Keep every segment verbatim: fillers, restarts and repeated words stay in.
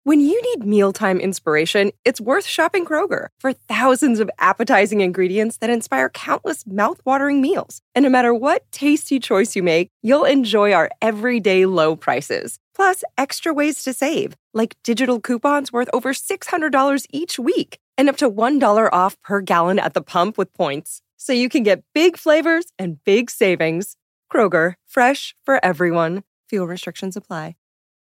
When you need mealtime inspiration, it's worth shopping Kroger for thousands of appetizing ingredients that inspire countless mouth-watering meals. And no matter what tasty choice you make, you'll enjoy our everyday low prices. Plus, extra ways to save, like digital coupons worth over six hundred dollars each week and up to one dollar off per gallon at the pump with points. So you can get big flavors and big savings. Kroger, fresh for everyone. Fuel restrictions apply.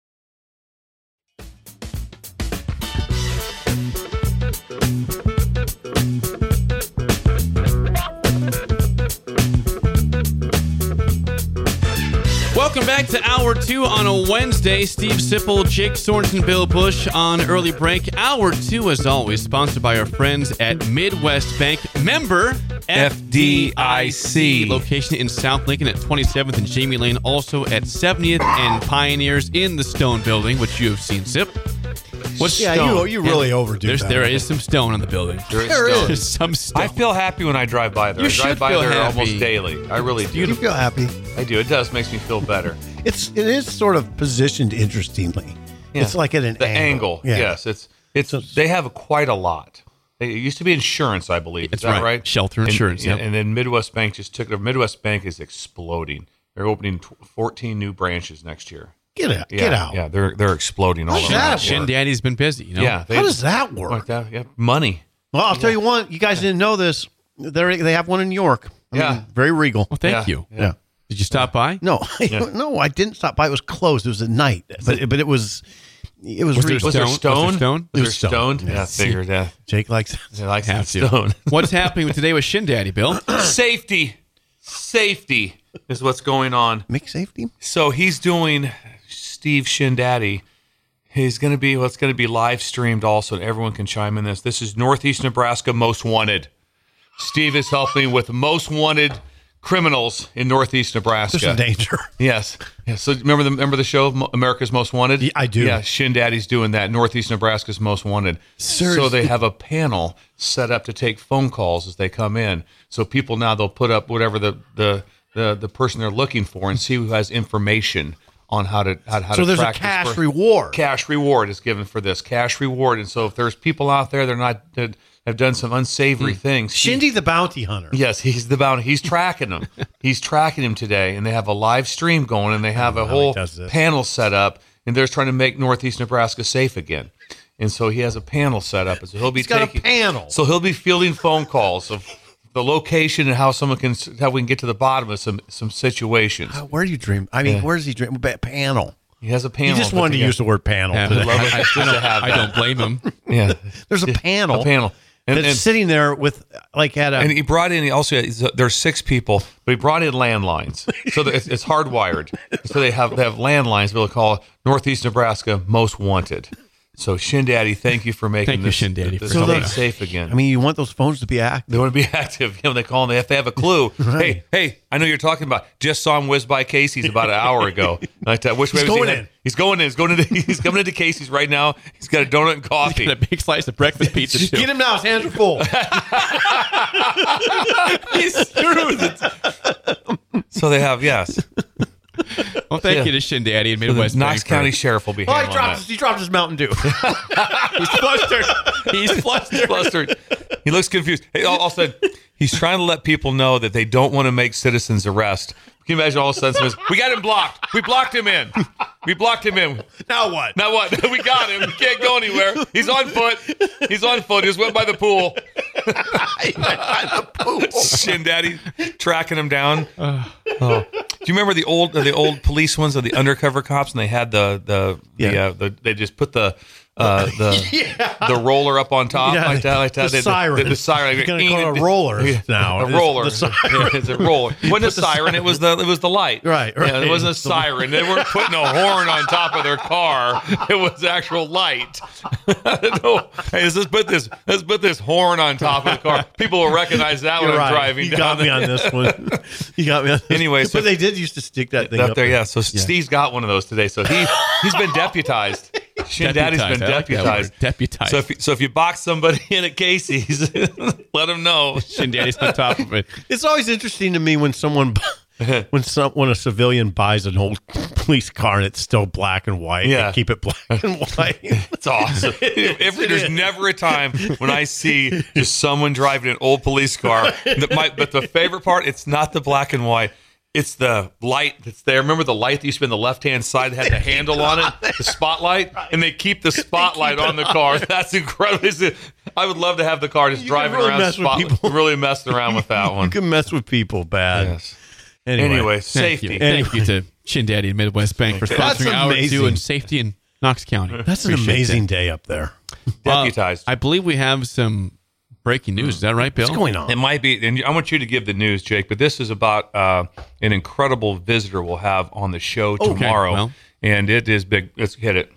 Welcome back to Hour two on a Wednesday. Steve Sipple, Jake Sorensen, Bill Bush on Early Break. Hour two, as always, sponsored by our friends at Midwest Bank. Member F D I C. Location in South Lincoln at twenty-seventh and Jamie Lane. Also at seventieth and Pioneers in the Stone Building, which you have seen, Sip. What's yeah, stone? you, you really yeah. overdo There's, that. There is some stone on the building. There is There stone. is. There's some stone. I feel happy when I drive by there. You I drive should by feel there happy. almost daily. I really do. You feel happy. I do. It does. Makes me feel better. It's it is sort of positioned interestingly. Yeah. It's like at an the angle. angle. Yes, it's it's. So- they have a, quite a lot. It used to be insurance, I believe. Is That's that right. right? Shelter And- insurance, And, yep. and then Midwest Bank just took it over. Midwest Bank is exploding. They're opening tw- fourteen new branches next year. Get out. Yeah, Get out. Yeah, they're they're exploding all How's over. that the work? Shin world. Daddy's been busy, you know? Yeah. They, How does that work? like that? Yeah, money. Well, I'll tell you one. You guys didn't know this. They they have one in New York. I Yeah. mean, very regal. Well, thank Yeah, you. yeah. Yeah. Did you stop by? No, no, I didn't stop by. It was closed. It was at night, but but it was it was, Was there regal. Was there Stone? stone? Was there stone? Was It there was stone. stoned? Yeah. Yeah, I figured that. Jake likes. He likes Have the to. stone. What's happening today with Shin Daddy, Bill? Safety. Safety is what's going on. Make safety. So he's doing Steve Shindaddy. He's going to be what's going to be live streamed also, and everyone can chime in this. This is Northeast Nebraska Most Wanted. Steve is helping with Most Wanted criminals in Northeast Nebraska. There's some danger. Yes. yes. So remember the remember the show Mo- America's Most Wanted? Yeah, I do. Yeah, Shindaddy's doing that. Northeast Nebraska's Most Wanted. Seriously? So they have a panel set up to take phone calls as they come in. So people now they'll put up whatever the the the, the person they're looking for and see who has information on how to how, how So to there's a track this cash person. reward. Cash reward is given for this. Cash reward. And so if there's people out there that are not that have done some unsavory things. he- Shindy the bounty hunter. Yes, he's the bounty. He's tracking them. He's tracking him today, and they have a live stream going, and they have a how he whole does this. panel set up, and they're trying to make Northeast Nebraska safe again. And so he has a panel set up, and so he'll be He's got a taking panel. So he'll be fielding phone calls of the location and how someone can how we can get to the bottom of some some situations. Uh, Where do you dream? I mean, Yeah. where does he dream? Ba- Panel. He has a panel. You just put wanted to together. use the word panel. Yeah, today. I, I, Just to have I that. don't blame him. Yeah, There's a panel. a panel. And, that's and, sitting there with like at a. and he brought in. He also there's six people, but he brought in landlines, so that it's, it's hardwired. So they have they have landlines. to be able to call Northeast Nebraska Most Wanted. So Shindaddy, thank you for making Thank you, this, Shindaddy, this for state coming. safe again. I mean, you want those phones to be active. they want to be active. You know, they call them if they have a clue. Hey, hey, I know you're talking about. Just saw him whiz by Casey's about an hour ago. Like that. Which way He's was he going head- in. He's going in. He's going into. He's coming into Casey's right now. He's got a donut and coffee. Got a big slice of breakfast pizza, too. Get him now. His hands are full. He's screwed. So they have yes. Well, thank Yeah. you to Shin Daddy and Midwest Knox Bank County for- Sheriff will be Oh, he handling dropped, that. his, he dropped his Mountain Dew. He's flustered. He's flustered. Flustered. He looks confused. Hey, all, all of a sudden, he's trying to let people know that they don't want to make citizens arrest. Can you imagine all of a sudden, someone says, we got him blocked. We blocked him in. We blocked him in. Now what? Now what? We got him. He can't go anywhere. He's on foot. He's on foot. He just went by the pool. Shin Daddy tracking him down. Oh. Do you remember the old the old police ones of the undercover cops, and they had the the the, Yeah. uh, the they just put the uh, the the roller up on top Yeah, like that, like that. the They- siren. The, the siren. You're gonna call it rollers now. A It's roller. the siren. Yeah, it's a roller. It wasn't a siren. It was the it was the light. Right, Yeah, right. it wasn't a siren. They weren't putting a horn on top of their car. It was actual light. No. Hey, let's put this let's put this horn on top of the car. People will recognize that You're when right. I'm driving You down got me there. on this one. You got me on this Anyway, one. so- but they did used to stick that thing Up up there, yeah. So Steve's got one of those today. So he he's been deputized. Shin Daddy's been Deputized. I like that deputized. word. Deputized. So if you, so if you box somebody in at Casey's, let them know. Shin Daddy's on top of it. It's always interesting to me when someone when some when a civilian buys an old police car and it's still black and white, Yeah. they keep it black and white. It's awesome. If, there's never a time when I see just someone driving an old police car. That might, but the favorite part, it's not the black and white. It's the light that's there. Remember the light that used to be on the left-hand side that had the handle on it, the spotlight? And they keep the spotlight on the car. That's incredible. I would love to have the car just You driving can really around mess with spotlight. people. Really messing around with that You one. can mess with people bad. Yes. Anyway, Anyway, Thank safety. you. Thank you to Shin Daddy and Midwest Bank for That's sponsoring Hour amazing. two and safety in Knox County. that's an Appreciate amazing that. day up there. Deputized. Uh, I believe we have some breaking news. Is that right, Bill? What's going on? It might be, and I want you to give the news, Jake, but this is about uh, an incredible visitor we'll have on the show Okay, tomorrow. well. And it is big. Let's hit it.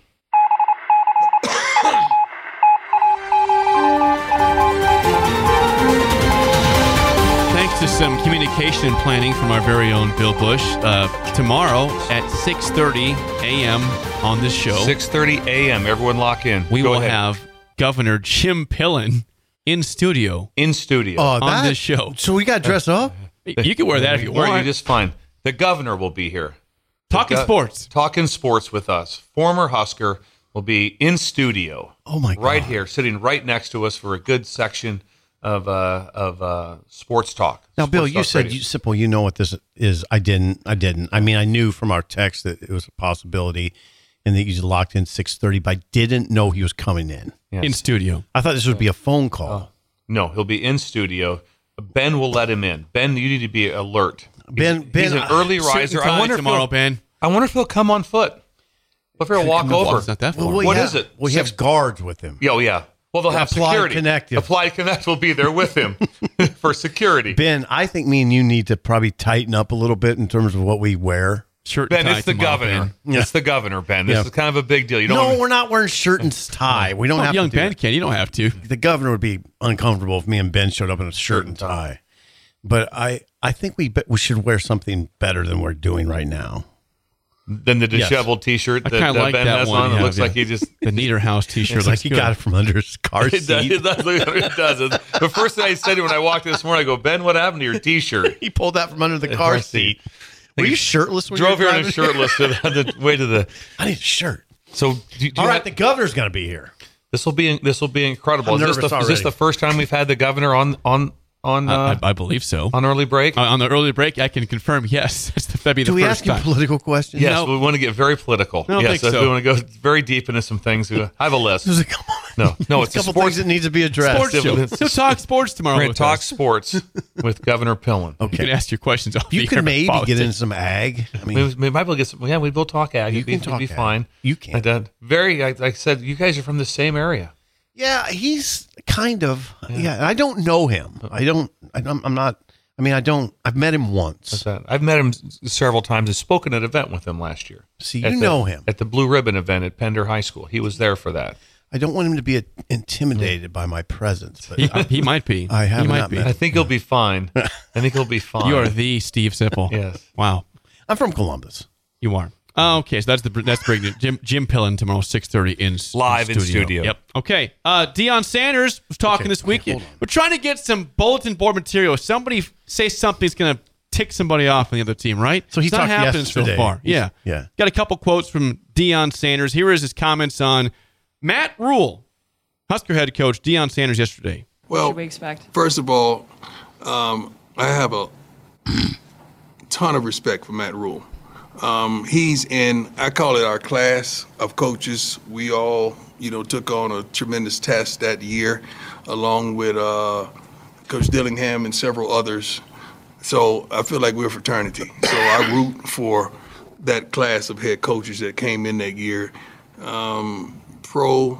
Thanks to some communication and planning from our very own Bill Bush, uh, tomorrow at six thirty a.m. on this show, six thirty a.m. Everyone lock in. we Go will ahead. have Governor Jim Pillen in studio in studio. Oh, on that- this show. So we got to dress up? You can wear that if you Where want. you just fine. The governor will be here. Talking The gov- sports. Talking sports with us. Former Husker will be in studio. Oh, my God. Right here, sitting right next to us for a good section of uh, of uh, sports talk. Now, Bill, Sports you talk said, radio. you, Simple, you know what this is. I didn't. I didn't. I mean, I knew from our text that it was a possibility and that you locked in six thirty, but I didn't know he was coming in. Yes. In studio. I thought this would be a phone call. No, he'll be in studio. Ben will let him in. Ben, you need to be alert. Ben- he's, Ben, he's an early Certain riser. time I wonder if tomorrow, he'll- Ben. I wonder if he'll come on foot. What if he'll walk Well, over? it's not that far. Well, we What have- is it? We Six- have guards with him. Yeah, oh, yeah. Well, they'll have Applied security. Connect. Applied Connect will be there with him for security. Ben, I think me and you need to probably tighten up a little bit in terms of what we wear. Shirt Ben, and tie it's the tomorrow, governor. Ben. Yeah. It's the governor, Ben. This Yeah. is kind of a big deal. You don't No, wanna- we're not wearing shirt and tie. We don't Well, have young to do Ben it. can. You don't have to. The governor would be uncomfortable if me and Ben showed up in a shirt and tie. But I, I think we be- we should wear something better than we're doing right now. Then the Yes. disheveled T-shirt I that kind of uh, like Ben that has one. on. you It have, looks yeah. like he just the Nieder House T-shirt It's looks like he good. got it from under his car It does. seat. It does. It does. The first thing I said when I walked in this morning, I go, Ben, what happened to your T-shirt? He pulled that from under the car car seat. seat. Were you shirtless when Drove you here were in a driving? shirtless to the, the way to the. I need a shirt. So do, do you All right, have- the governor's going to be here. this will be this will be incredible. I'm Is this, nervous the, is this already. the first time we've had the governor on on on uh, I, I believe so. on early break? Uh, on the early break, I can confirm yes. That's the, that'd be the Do we first ask him time. political questions? yes, no. we want to get very political. I don't yes, think so. we want to go very deep into some things. I have a list. There's a couple, No, no, it's a couple sports. things that needs to be addressed. Sports show. It's- He'll talk sports tomorrow. We're going with to talk us. sports with Governor Pillen. You can Okay. ask your questions. Off You the can air, maybe politics. get in some ag. I mean, We, we might be able to get some. Yeah, we will talk ag. You It'd be, can talk it'd be ag. fine. You can. And, uh, very. Like I said, you guys are from the same area. yeah, he's kind of. Yeah, I don't know him. I don't. I don't I'm not. I mean, I don't. I've met him once. What's that? I've met him s- several times. I've spoken at an event with him last year. See, At you the- know him. at the Blue Ribbon event at Pender High School. He was there for that. I don't want him to be intimidated by my presence. But He, I, he might be. I have He might not be. met I think he'll be fine. I think he'll be fine. You are the Steve Sipple. Yes. Wow. I'm from Columbus. You are. Oh, okay, so that's the that's the break news. Jim Jim Pillen tomorrow six thirty in s- Live in studio. Yep. Okay. Uh, Deion Sanders was talking Okay, this week. okay, hold on. We're trying to get some bulletin board material. Somebody f- say something's going to tick somebody off on the other team, right? So he it's not talked happening so yesterday. far. Yeah. Yeah. Got a couple quotes from Deion Sanders. Here is his comments on Matt Rule, Husker head coach Deion Sanders yesterday. Well, should we expect? first of all, um, I have a ton of respect for Matt Rule. Um, he's in, I call it our class of coaches. We all, you know, took on a tremendous test that year, along with uh, Coach Dillingham and several others. So I feel like we're a fraternity. So I root for that class of head coaches that came in that year. Um, pro,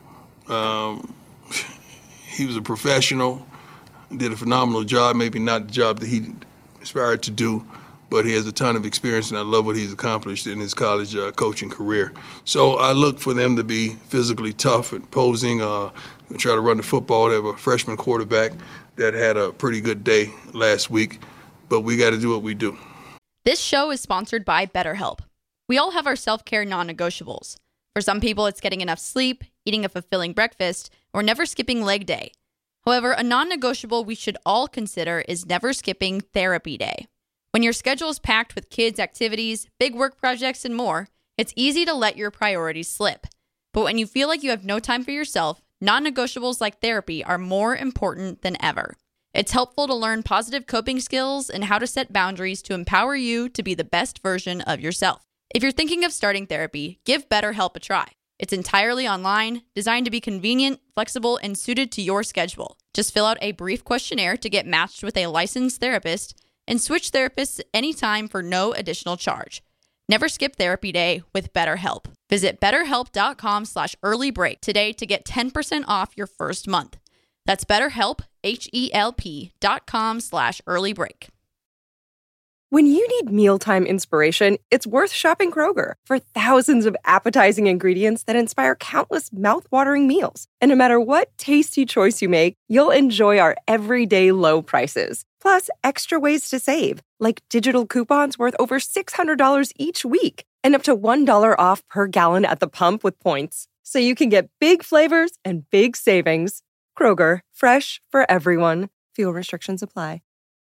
um, he was a professional, did a phenomenal job, maybe not the job that he aspired to do, but he has a ton of experience, and I love what he's accomplished in his college uh, coaching career. So I look for them to be physically tough and posing, uh, and try to run the football. They have a freshman quarterback that had a pretty good day last week, but we got to do what we do. This show is sponsored by BetterHelp. We all have our self-care non-negotiables. For some people, it's getting enough sleep, eating a fulfilling breakfast, or never skipping leg day. However, a non-negotiable we should all consider is never skipping therapy day. When your schedule is packed with kids' activities, big work projects, and more, it's easy to let your priorities slip. But when you feel like you have no time for yourself, non-negotiables like therapy are more important than ever. It's helpful to learn positive coping skills and how to set boundaries to empower you to be the best version of yourself. If you're thinking of starting therapy, give BetterHelp a try. It's entirely online, designed to be convenient, flexible, and suited to your schedule. Just fill out a brief questionnaire to get matched with a licensed therapist and switch therapists anytime for no additional charge. Never skip therapy day with BetterHelp. Visit betterhelp.com slash early break today to get ten percent off your first month. That's BetterHelp, H-E-L-P dot com slash early break. When you need mealtime inspiration, it's worth shopping Kroger for thousands of appetizing ingredients that inspire countless mouth-watering meals. And no matter what tasty choice you make, you'll enjoy our everyday low prices. Plus, extra ways to save, like digital coupons worth over six hundred dollars each week and up to one dollar off per gallon at the pump with points. So you can get big flavors and big savings. Kroger, fresh for everyone. Fuel restrictions apply.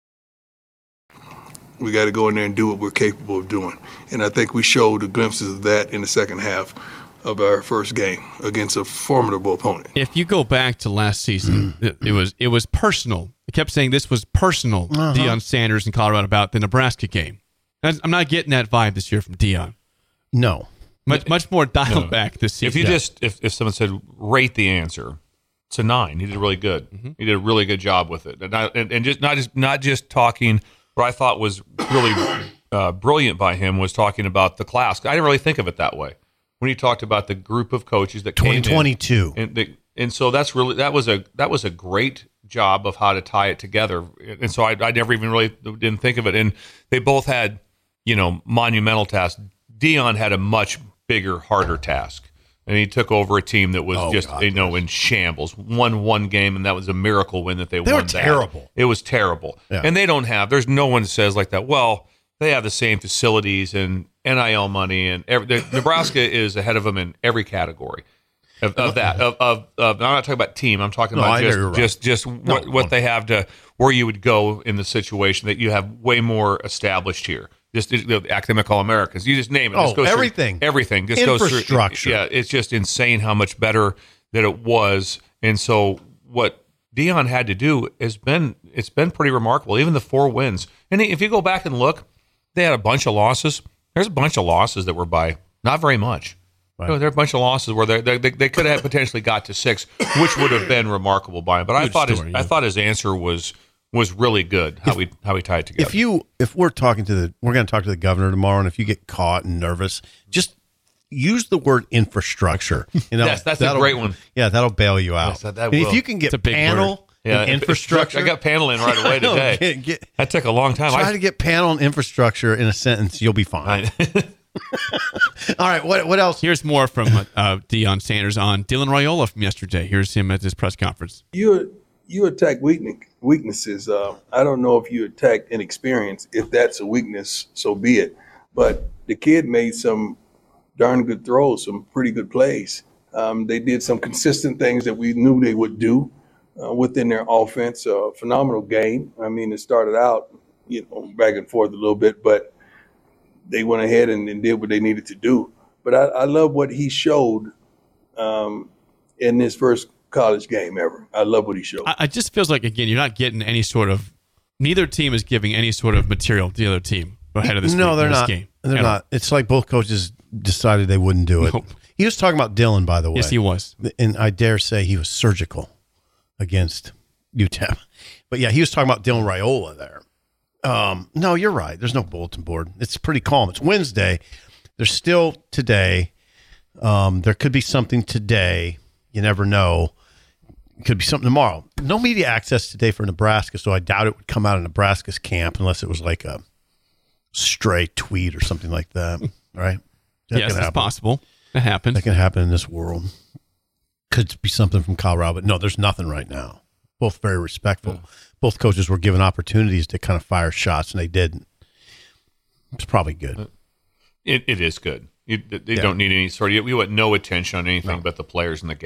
We got to go in there and do what we're capable of doing. And I think we showed the glimpses of that in the second half of our first game against a formidable opponent. If you go back to last season, it, it was it was personal. I kept saying this was personal, uh-huh. Deion Sanders in Colorado about the Nebraska game. I'm not getting that vibe this year from Deion. No. Much much more dialed no. back this season. If you yeah. just if, if someone said rate the answer, it's a nine. He did really good. Mm-hmm. He did a really good job with it. And, I, and, and just not just not just talking. What I thought was really uh, brilliant by him was talking about the class. I didn't really think of it that way when he talked about the group of coaches that came in. twenty twenty-two. And, the, and so that's really that was a that was a great job of how to tie it together. And so I, I never even really didn't think of it. And they both had, you know, monumental tasks. Deion had a much bigger, harder task. And he took over a team that was oh, just, God, you know, in shambles. Won one game, and that was a miracle win that they, they won. They were terrible. That. It was terrible. Yeah. And they don't have, there's no one that says like that, well, they have the same facilities and N I L money. And every, Nebraska is ahead of them in every category of, of that. Of, of, of I'm not talking about team. I'm talking no, about just, right. just, just no, what, what they have to, where you would go in the situation that you have way more established here. Just the academic All-Americans. You just name it. Oh, just goes everything. Through, everything. Just Infrastructure. Goes through, yeah, it's just insane how much better that it was. And so what Deion had to do has been, it's been pretty remarkable. Even the four wins. And if you go back and look, they had a bunch of losses. There's a bunch of losses that were by not very much. Right. You know, there are a bunch of losses where they they, they could have potentially got to six, which would have been remarkable by him. But Good I thought story, his yeah. I thought his answer was was really good, how if, we how we tie it together. If you if we're talking to the we're going to talk to the governor tomorrow, and if you get caught and nervous, just use the word infrastructure. You know, yes, that's a great one. Yeah, that'll bail you out. Yes, that, that and if you can get panel yeah, and infrastructure, I got panel in right away today. get, get, that took a long time. Try I, to get panel and infrastructure in a sentence, you'll be fine. All right, what what else? Here's more from uh, Deion Sanders on Dylan Raiola from yesterday. Here's him at this press conference. You you attack weakness, weaknesses. Uh, I don't know if you attack inexperience. If that's a weakness, so be it. But the kid made some darn good throws, some pretty good plays. Um, they did some consistent things that we knew they would do uh, within their offense. A uh, phenomenal game. I mean, it started out, you know, back and forth a little bit, but they went ahead and, and did what they needed to do. But I, I love what he showed um, in his first college game ever. I love what he showed. I, I just feels like, again, you're not getting any sort of, neither team is giving any sort of material to the other team ahead of this, no, game, they're this not. game. They're not. It's like both coaches decided they wouldn't do it. Nope. He was talking about Dylan, by the way. Yes, he was. And I dare say he was surgical against U T E P. But yeah, he was talking about Dylan Raiola there. Um, no, you're right. There's no bulletin board. It's pretty calm. It's Wednesday. There's still today. Um, there could be something today. You never know. It could be something tomorrow. No media access today for Nebraska, so I doubt it would come out of Nebraska's camp unless it was like a stray tweet or something like that, right? That yes, it's possible. It happens. That can happen in this world. Could be something from Colorado, but no, there's nothing right now. Both very respectful. Yeah. Both coaches were given opportunities to kind of fire shots, and they didn't. It's probably good. It It is good. You, they yeah. don't need any sort of – we want no attention on anything no. but the players in the game.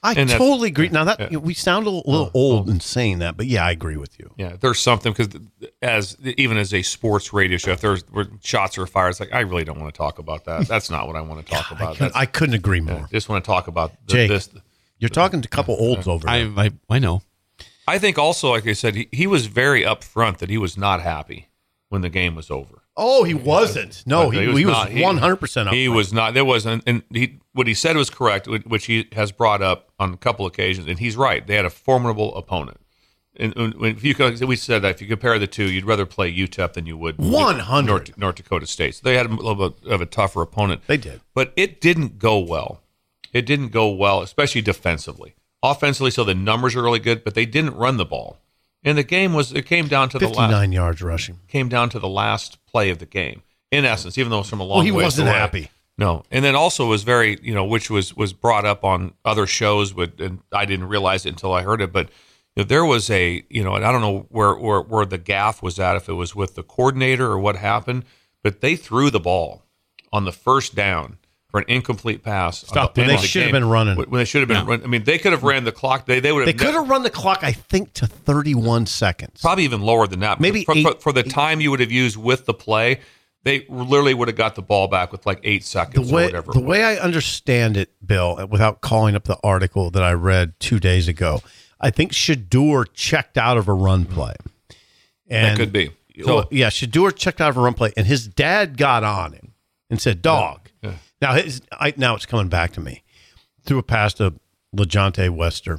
I And that's- totally agree. Now that yeah. you know, we sound a little, little old in saying that, but yeah, I agree with you. Yeah, there's something because as even as a sports radio show, if there's where shots are fired, it's like I really don't want to talk about that. That's not what I want to talk I, about. couldn't, That's, I couldn't agree yeah, more. just want to talk about the, Jake, this. You're talking to a couple olds over I, there. I I know. I think also, like I said, he, he was very upfront that he was not happy when the game was over. Oh, he wasn't. No, he, he was not- he- one hundred percent up. He was not. There wasn't, and he what he said was correct, which he has brought up on a couple occasions, and he's right. They had a formidable opponent. And and if you could- we said that if you compare the two, you'd rather play U T E P than you would one hundred. North, North Dakota State. So they had a little bit of a tougher opponent. They did. But it didn't go well. It didn't go well, especially defensively. Offensively, so the numbers are really good, but they didn't run the ball. And the game was, it came down to the last, fifty-nine yards rushing. came down to the last play of the game. In essence, even though it's from a long Well, he ways wasn't away. happy. No, and then also was very, you know, which was was brought up on other shows, but and I didn't realize it until I heard it. But you know, there was a, you know, and I don't know where, where where the gaffe was at, if it was with the coordinator or what happened, but they threw the ball on the first down for an incomplete pass. Stop. on the When end they of the should have game. been running. When they should have been. Run, I mean, they could have ran the clock. They they would have. They could have run the clock, I think, to thirty-one seconds. Probably even lower than that. Maybe for, eight- for, for the time you would have used with the play, they literally would have got the ball back with like eight seconds The way or whatever. the it was. way I understand it, Bill, without calling up the article that I read two days ago, I think Shador checked out of a run play. And That could be. So yeah, Shador checked out of a run play, and his dad got on him and said, "Dog." Yeah, yeah. Now his I, now it's coming back to me. Threw a pass to LeJontay Wester,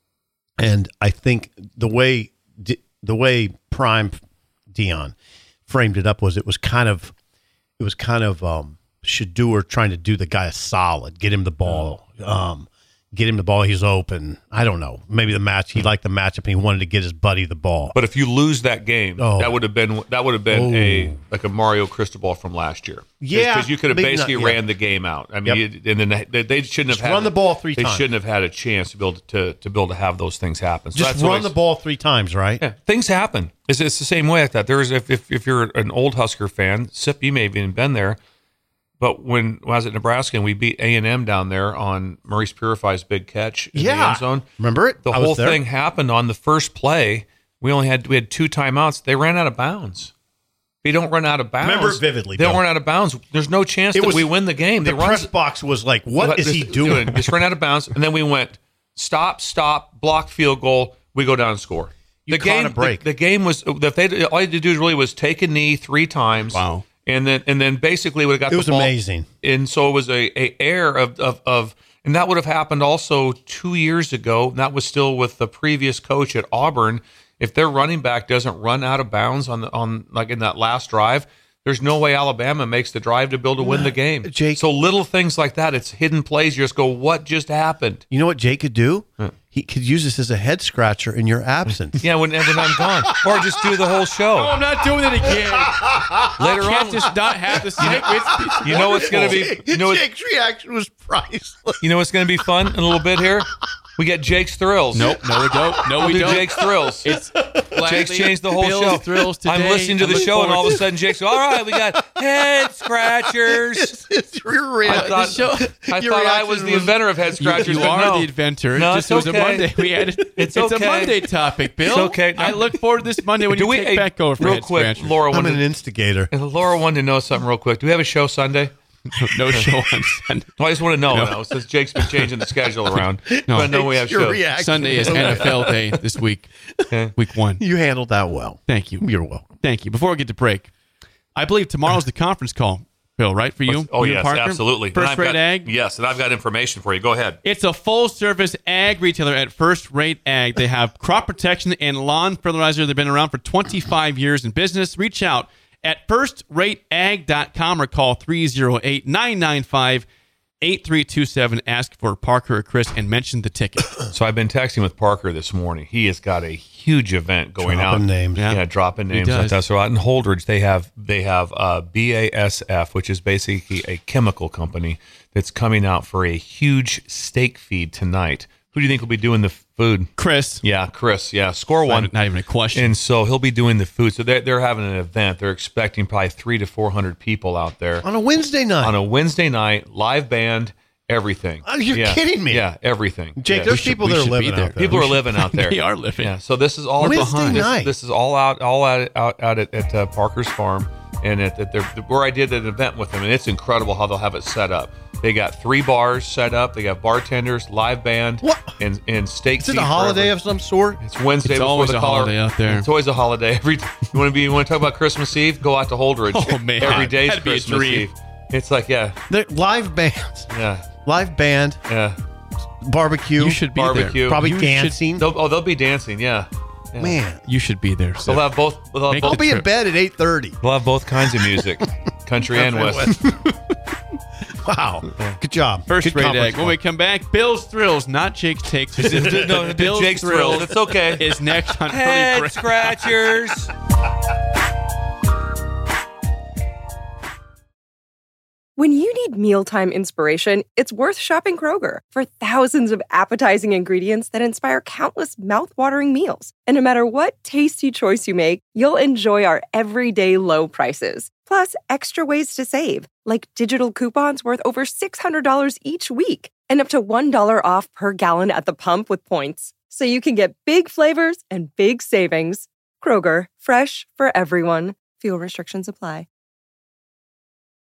and I think the way the way Prime Dion framed it up was it was kind of it was kind of um, Shador trying to do the guy a solid, get him the ball, um, get him the ball. He's open. I don't know. Maybe the match. He liked the matchup, and he wanted to get his buddy the ball. But if you lose that game, Oh. that would have been that would have been a Oh. like a Mario Cristobal from last year. Yeah, because you could have maybe basically not- yeah. ran the game out. I mean, Yep. you, and then they, they shouldn't have Just had run the ball three they times. shouldn't have had a chance to build to to build to have those things happen. So Just that's what run I- the ball three times, right? Yeah, things happen. It's, it's the same way like that. There's if, if if you're an old Husker fan, Sip, you may have even been there. But when, when I was at Nebraska and we beat A and M down there on Maurice Purify's big catch in the Yeah. end zone, Remember it? the I was whole there. thing happened on the first play. We only had we had two timeouts. They ran out of bounds. If you don't run out of bounds, Remember it vividly, They don't Bill. run out of bounds. There's no chance It that was- we win the game. The they run press box was like, "What is he doing?" Just ran out of bounds, and then we went stop, stop, block, field goal. We go down and score. You the caught game, a break. The, the game was. If they all you had to do really was take a knee three times. Wow. And then and then basically would have got It the was ball. amazing. And so it was a, a air of, of of and that would have happened also two years ago. And that was still with the previous coach at Auburn. If their running back doesn't run out of bounds on the on like in that last drive, there's no way Alabama makes the drive to build to win the game. Jake- So little things like that, it's hidden plays. You just go, what just happened? You know what Jake could do? He could use this as a head scratcher in your absence. Yeah, when, when I'm gone, or just do the whole show. I'm not doing it again. Later Can't on, just not have the segment. you know what's going to be. You know, what, Jake's reaction was priceless. you know what's going to be fun in a little bit here. We get Jake's Thrills. Nope, no, we don't. No, We'll we do don't. Jake's Thrills. It's Jake's changed the whole Bill's show. Thrills today. I'm listening to I'm the looking show, and all of forward a sudden, Jake's all right. We got head scratchers. It's, it's your I reaction. thought, show- I, your thought I reaction was the was- inventor of head You, scratchers. you but are no. the inventor. No, Just it's it was okay. a Monday. We had it. It's It's okay. a Monday topic, Bill. It's okay. I look forward to this Monday when Do you we take hey, back over for real head quick? scratchers. Laura I'm wanted, an instigator. Laura wanted to know something real quick. Do we have a show Sunday? No show on Sunday. Well, I just want to know No. now since Jake's been changing the schedule around. No. I know we have Your shows. reaction. Sunday is N F L day this week, Okay. week one. You handled that well. Thank you. You're welcome. Thank you. Before we get to break, I believe tomorrow's the conference call, Bill, right? For you? Oh You and yes, Parker? absolutely. And First I've Rate got- Ag? Yes, and I've got information for you. Go ahead. It's a full-service ag retailer at First Rate Ag. They have crop protection and lawn fertilizer. They've been around for twenty-five years in business. Reach out at first rate ag dot com or call three oh eight, nine nine five, eight three two seven. Ask for Parker or Chris and mention the ticket. So I've been texting with Parker this morning. He has got a huge event going Dropping out. names. Yeah, Yeah. dropping He names like does. that. So out in Holdridge, they have they have uh, B A S F, which is basically a chemical company that's coming out for a huge steak feed tonight. Who do you think will be doing the food? Chris. Yeah, Chris. Yeah, score Not one. even- Not even a question. And so he'll be doing the food. So they're, they're having an event. They're expecting probably three to four hundred people out there On a Wednesday night. on a Wednesday night, live band, everything. Oh, you're Yeah. kidding me. Yeah, everything. Jake, Yeah. there's We should- people we that are should be living there. out there. People are living out there. They are living. Yeah, so this is all Wednesday behind. night. This, this is all out, all out, out, out at, at uh, Parker's Farm, and at, at their, where I did an event with them, and it's incredible how they'll have it set up. They got three bars set up. They got bartenders, live band, What? and and steak. Is it feed a for holiday everyone. of some sort? It's Wednesday. It's before always the a Color- holiday out there. It's always a holiday. Every you want to be, you want to talk about Christmas Eve? Go out to Holdridge. Oh, man. Every day's That'd be a Christmas dream. Eve. It's like yeah, The live bands, yeah, live band, yeah. barbecue. You should be Barbecue. there. probably You should- dancing. They'll, oh, they'll be dancing. Yeah, yeah. Man, You should be there. They'll Sip. have both. They'll have Make I'll both, the be in trip. bed at eight thirty. they'll have both kinds of music, country and west. Wow, good job. First Good rate conference egg. When call. we come back, Bill's Thrills, not Jake's Takes. no, Bill's Jake's Thrills. It's okay. is next on Early Head Break. scratchers. When you need mealtime inspiration, it's worth shopping Kroger for thousands of appetizing ingredients that inspire countless mouthwatering meals. And no matter what tasty choice you make, you'll enjoy our everyday low prices. Plus, extra ways to save, like digital coupons worth over six hundred dollars each week and up to one dollar off per gallon at the pump with points. So you can get big flavors and big savings. Kroger, fresh for everyone. Fuel restrictions apply.